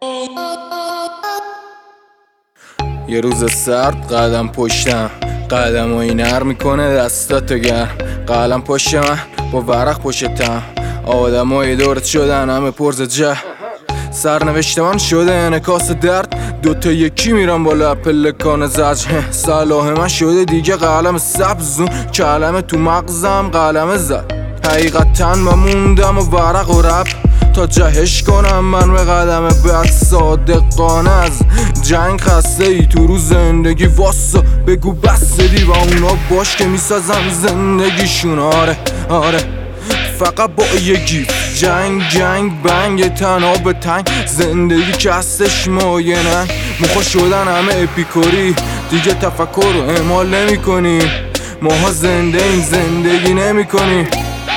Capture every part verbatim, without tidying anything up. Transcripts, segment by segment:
یه روز سرد قدم پشتم، قدم هایی نر میکنه دستاتو گرم. قلم پشت من با ورق پشتم، آدم های دورت شدن همه پرز جه. سرنوشت من شده انعکاس درد، دوتا یکی میرم بالا پلکان زج. صلاح من شده دیگه قلم سبزون، کلمه تو مغزم قلم زد. حقیقتا من موندم و ورق و رب تا جهش کنم من به قدم بعد. صادقانه از جنگ خسته ای تو رو زندگی واسا بگو بس دی و اونا باش که میسازن زندگیشون. آره آره فقط با یه گیف جنگ جنگ بنگ تنها به تنگ. زندگی که هستش مایه ننگ، مخوا شدن همه اپیکوری دیگه تفکر رو اعمال نمی کنی. ماها زنده این زندگی نمی کنی.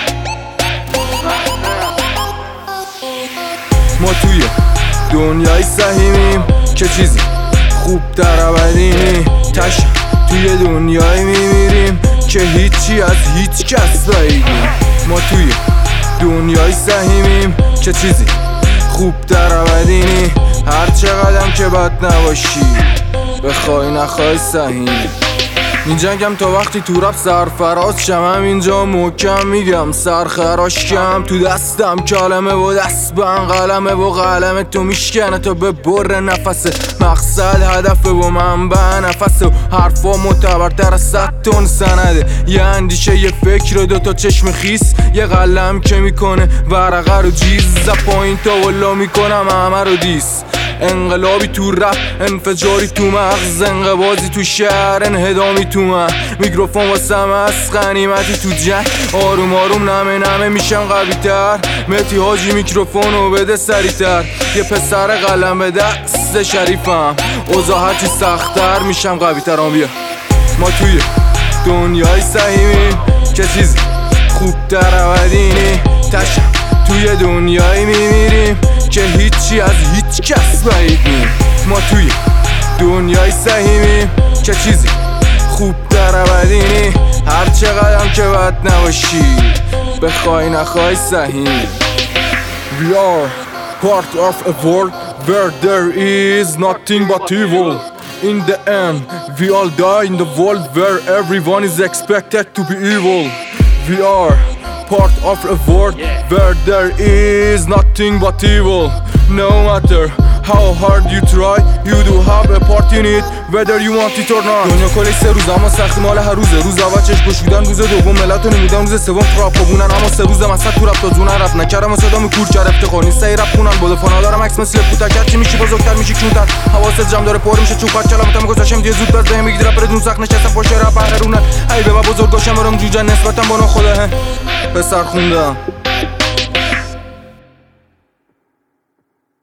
ما توی دنیای سهیمیم که چیزی خوب در ابدینی تش. توی دنیای میمیریم که هیچی از هیچ کس بعیدیم. ما توی دنیای سهیمیم که چیزی خوب در ابدینی. هر چقدرم که بد نباشی بخوای نخوای سهیم. این جنگم تا وقتی تو رب سرفراز شم، اینجا محکم میگم سرخراش کم. تو دستم کلمه و دست بند قلمه و قلمه تو میشکنه تا به بر نفسه. مقصد هدفه و منبع نفسه و حرفا معتبرتر از صد تن سنده. یه اندیشه یه فکر و دوتا چشم خیس، یه قلم که میکنه ورقه رو جیز. ز پایین تا والا میکنم همه رو دیس. انقلابی تو رپ، انفجاری تو مغز، انقبازی تو شهر، انهدامی تو من. میکروفون واسم از غنیمتی تو جنگ. آروم آروم نمه نمه میشم قوی تر. مهدی حاجی میکروفونو بده سریعتر. یه پسر قلم به دست شریفم، اوضاع هرچی سخت‌تر میشم قوی تر. آن بیا ما توی دنیای سهیمیم که چیزی خوب در ابدینی تش. توی دنیایی میمیریم که هیچی از هیچ کس بعید نیم. ما توی دنیای سهیمیم که چیزی خوب در ابدینی. هر چقدرم که بد نباشی بخوای نخوای سهیم. We are part of a world where there is nothing but evil. In the end we all die in the world where everyone is expected to be evil. We are part of a world where there is nothing but evil. No matter how hard you try, you do have a part in it whether you want it or not. دنیا کلی سه روز اما سخت مال هر روزه. روز اول چشم گشودن، روز دوم ملتو نمیدن، روز سوم تراپ بونن. اما سه روز مثلا تو رپ تا زونه رپ نکردم و صدامو کور کرد. افتخار نیست ای رپ خونن بود فنا دارم عکس مثل پوتک. چی میشی بزرگتر میشی کونتر، حواست جمع داره پر میشه چوپات. کلامتم گذاشتم دیگه زود بس بهم بگی رپ بدون سخت نشستم پشت رپ بهرونه. ای بابا بزرگاشم برام جوجه نسبتم با خدا پسر خوندم.